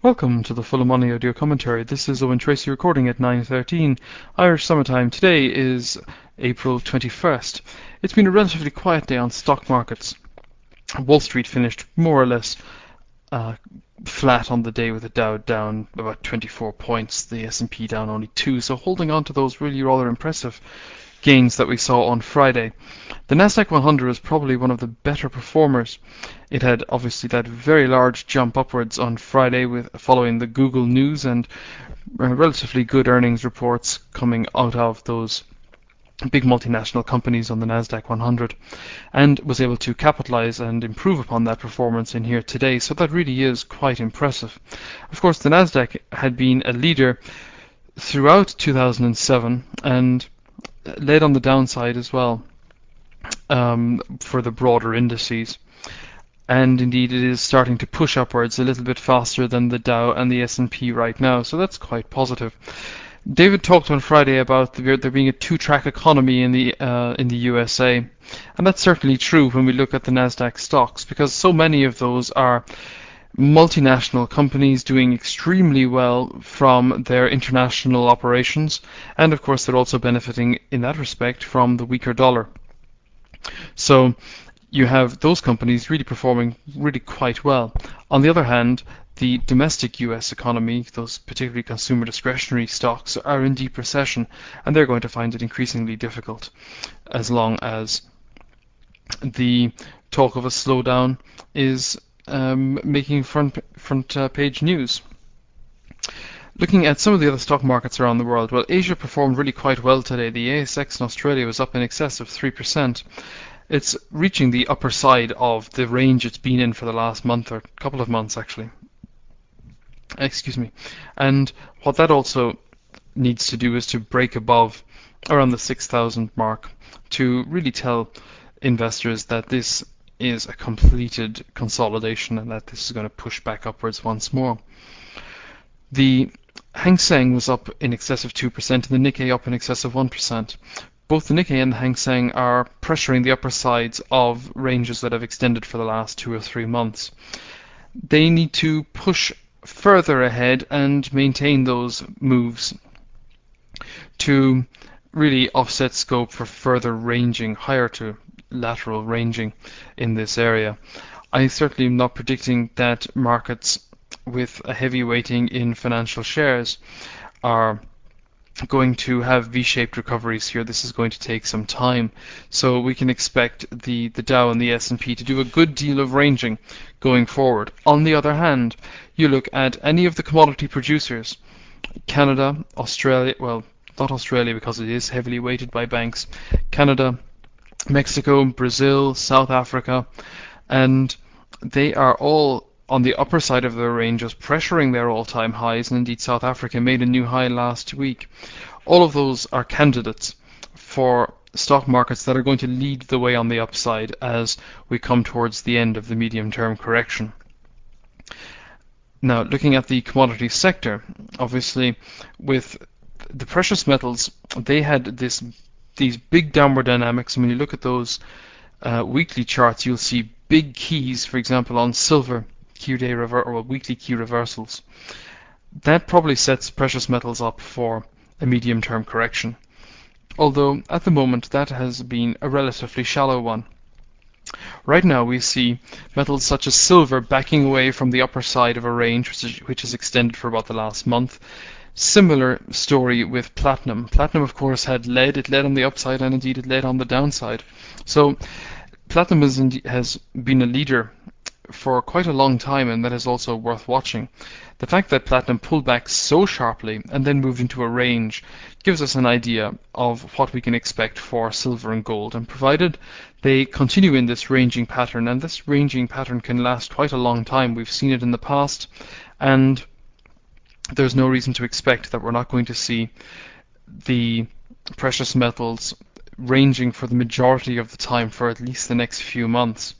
Welcome to the Full of Money audio commentary. This is Owen Tracy recording at 9:13 Irish summertime. Today is April 21st. It's been a relatively quiet day on stock markets. Wall Street finished more or less flat on the day, with the Dow down about 24 points, the S&P down only 2, so holding on to those really rather impressive gains that we saw on Friday. The Nasdaq 100 was probably one of the better performers. It had obviously that very large jump upwards on Friday following the Google news and relatively good earnings reports coming out of those big multinational companies on the Nasdaq 100, and was able to capitalize and improve upon that performance in here today. So that really is quite impressive. Of course, the Nasdaq had been a leader throughout 2007 and led on the downside as well for the broader indices. And indeed, it is starting to push upwards a little bit faster than the Dow and the S&P right now, so that's quite positive. David talked on Friday about there being a two-track economy in the USA, and that's certainly true when we look at the Nasdaq stocks, because so many of those are multinational companies doing extremely well from their international operations, and of course they're also benefiting in that respect from the weaker dollar. So you have those companies really performing really quite well. On the other hand, the domestic US economy, those particularly consumer discretionary stocks, are in deep recession, and they're going to find it increasingly difficult as long as the talk of a slowdown is making front page news. Looking at some of the other stock markets around the world, well, Asia performed really quite well today. The ASX in Australia was up in excess of 3%. It's reaching the upper side of the range it's been in for the last month, or couple of months actually. Excuse me. And what that also needs to do is to break above around the 6,000 mark to really tell investors that this is a completed consolidation and that this is going to push back upwards once more. The Hang Seng was up in excess of 2% and the Nikkei up in excess of 1%. Both the Nikkei and the Hang Seng are pressuring the upper sides of ranges that have extended for the last 2 or 3 months. They need to push further ahead and maintain those moves to really offset scope for further ranging, higher to lateral ranging in this area. I certainly am not predicting that markets with a heavy weighting in financial shares are going to have V-shaped recoveries here. This is going to take some time, so we can expect the Dow and the S&P to do a good deal of ranging going forward. On the other hand, you look at any of the commodity producers, Canada, Australia, well, not Australia because it is heavily weighted by banks, Canada, Mexico, Brazil, South Africa, and they are all on the upper side of their ranges, pressuring their all-time highs, and indeed South Africa made a new high last week. All of those are candidates for stock markets that are going to lead the way on the upside as we come towards the end of the medium-term correction. Now, looking at the commodity sector, obviously with the precious metals, they had these big downward dynamics, and when you look at those weekly charts, you'll see big keys, for example, on silver, weekly key reversals. That probably sets precious metals up for a medium-term correction, although at the moment that has been a relatively shallow one. Right now we see metals such as silver backing away from the upper side of a range which is extended for about the last month. Similar story with platinum. Platinum, of course, it led on the upside, and indeed it led on the downside. So platinum has been a leader for quite a long time, and that is also worth watching. The fact that platinum pulled back so sharply and then moved into a range gives us an idea of what we can expect for silver and gold, and provided they continue in this ranging pattern, and this ranging pattern can last quite a long time. We've seen it in the past, and there's no reason to expect that we're not going to see the precious metals ranging for the majority of the time for at least the next few months.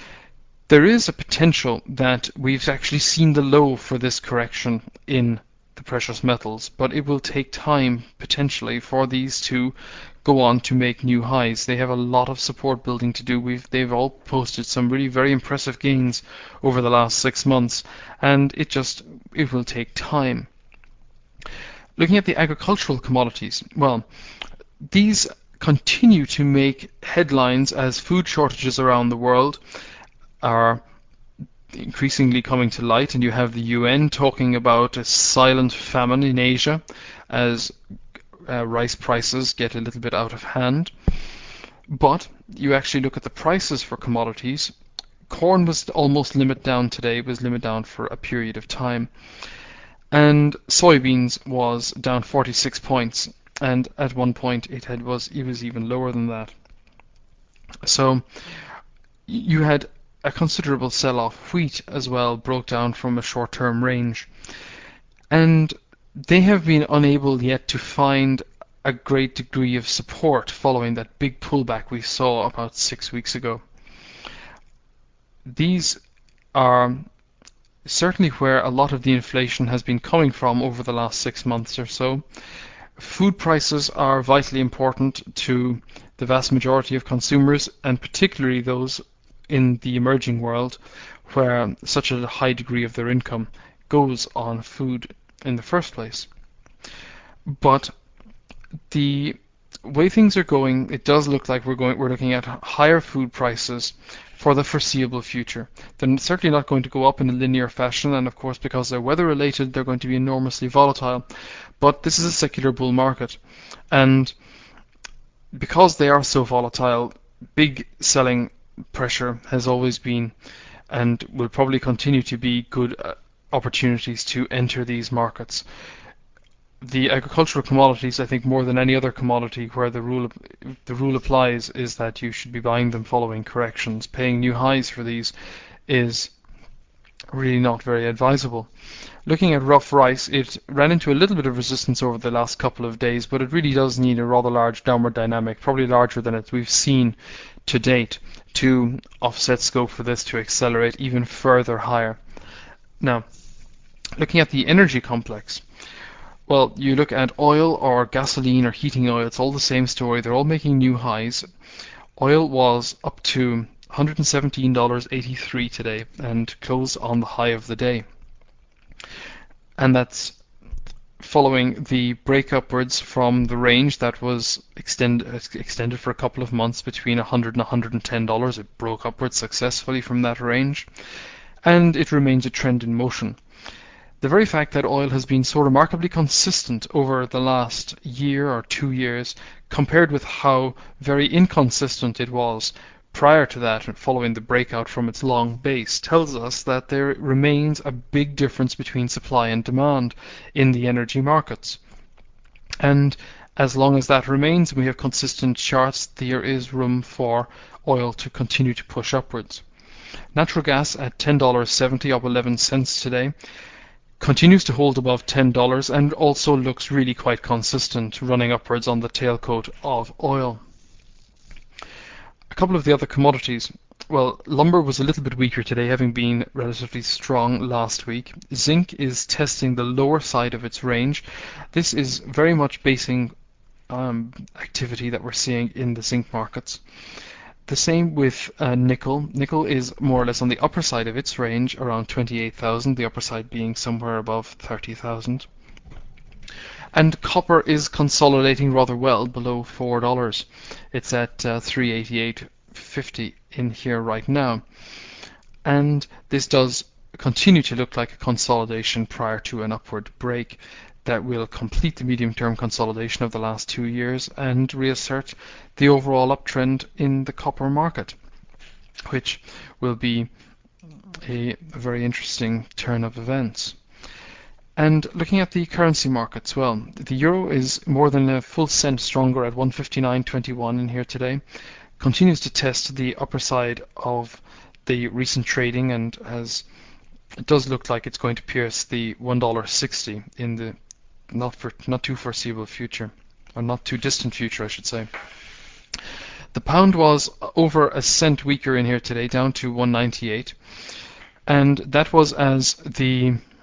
There is a potential that we've actually seen the low for this correction in the precious metals, but it will take time potentially for these to go on to make new highs. They have a lot of support building to do. They've all posted some really very impressive gains over the last 6 months, and it will take time. Looking at the agricultural commodities, well, these continue to make headlines as food shortages around the world are increasingly coming to light, and you have the UN talking about a silent famine in Asia as rice prices get a little bit out of hand. But you actually look at the prices for commodities. Corn was almost limit down today, was limit down for a period of time. And soybeans was down 46 points, and at one point it was even lower than that. So you had a considerable sell-off. Wheat as well broke down from a short-term range, and they have been unable yet to find a great degree of support following that big pullback we saw about 6 weeks ago. These are certainly where a lot of the inflation has been coming from over the last 6 months or so. Food prices are vitally important to the vast majority of consumers, and particularly those in the emerging world, where such a high degree of their income goes on food in the first place. But the way things are going, it does look like we're looking at higher food prices for the foreseeable future. They're certainly not going to go up in a linear fashion, and of course because they're weather related, they're going to be enormously volatile. But this is a secular bull market, and because they are so volatile, big selling pressure has always been and will probably continue to be good opportunities to enter these markets. The agricultural commodities, I think more than any other commodity where the rule applies, is that you should be buying them following corrections. Paying new highs for these is really not very advisable. Looking at rough rice, it ran into a little bit of resistance over the last couple of days, but it really does need a rather large downward dynamic, probably larger than we've seen to date, to offset scope for this to accelerate even further higher. Now, looking at the energy complex, well, you look at oil or gasoline or heating oil, it's all the same story. They're all making new highs. Oil was up to $117.83 today and closed on the high of the day. And that's following the break upwards from the range that was extended for a couple of months between $100 and $110. It broke upwards successfully from that range, and it remains a trend in motion. The very fact that oil has been so remarkably consistent over the last year or 2 years, compared with how very inconsistent it was prior to that and following the breakout from its long base, tells us that there remains a big difference between supply and demand in the energy markets. And as long as that remains, we have consistent charts, there is room for oil to continue to push upwards. Natural gas at $10.70, up 11 cents today, continues to hold above $10 and also looks really quite consistent, running upwards on the tailcoat of oil. A couple of the other commodities. Well, lumber was a little bit weaker today, having been relatively strong last week. Zinc is testing the lower side of its range. This is very much basing activity that we're seeing in the zinc markets. The same with nickel. Nickel is more or less on the upper side of its range, around 28,000, the upper side being somewhere above 30,000. And copper is consolidating rather well below $4. It's at 388.50 in here right now. And this does continue to look like a consolidation prior to an upward break that will complete the medium-term consolidation of the last 2 years and reassert the overall uptrend in the copper market, which will be a very interesting turn of events. And looking at the currency markets, well, the euro is more than a full cent stronger at 159.21 in here today, continues to test the upper side of the recent trading, and it does look like it's going to pierce the $1.60 in the not too foreseeable future, or not too distant future, I should say. The pound was over a cent weaker in here today, down to 198, and that was as the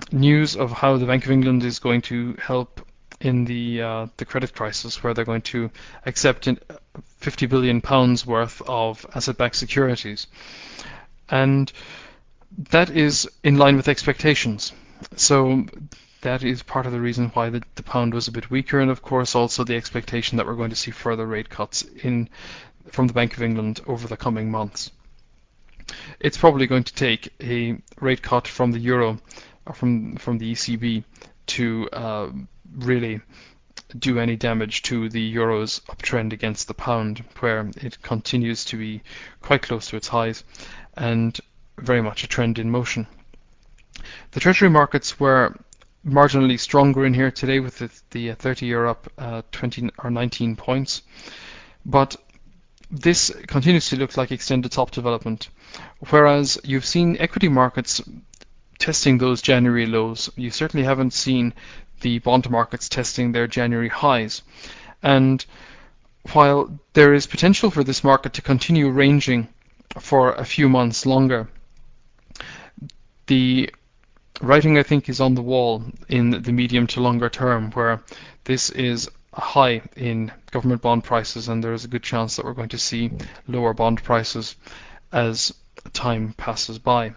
news of how the Bank of England is going to help in the credit crisis, where they're going to accept £50 billion worth of asset-backed securities, and that is in line with expectations. So that is part of the reason why the pound was a bit weaker, and of course also the expectation that we're going to see further rate cuts from the Bank of England over the coming months. It's probably going to take a rate cut from the euro or from the ECB to really do any damage to the euro's uptrend against the pound, where it continues to be quite close to its highs and very much a trend in motion. The treasury markets were marginally stronger in here today, with the 30-year up 20 or 19 points, but this continues to look like extended top development, whereas you've seen equity markets testing those January lows. You certainly haven't seen the bond markets testing their January highs. And while there is potential for this market to continue ranging for a few months longer, the writing, I think, is on the wall in the medium to longer term, where this is a high in government bond prices, and there is a good chance that we're going to see lower bond prices as time passes by.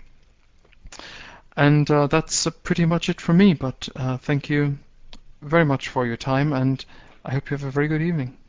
And that's pretty much it for me, but thank you very much for your time, and I hope you have a very good evening.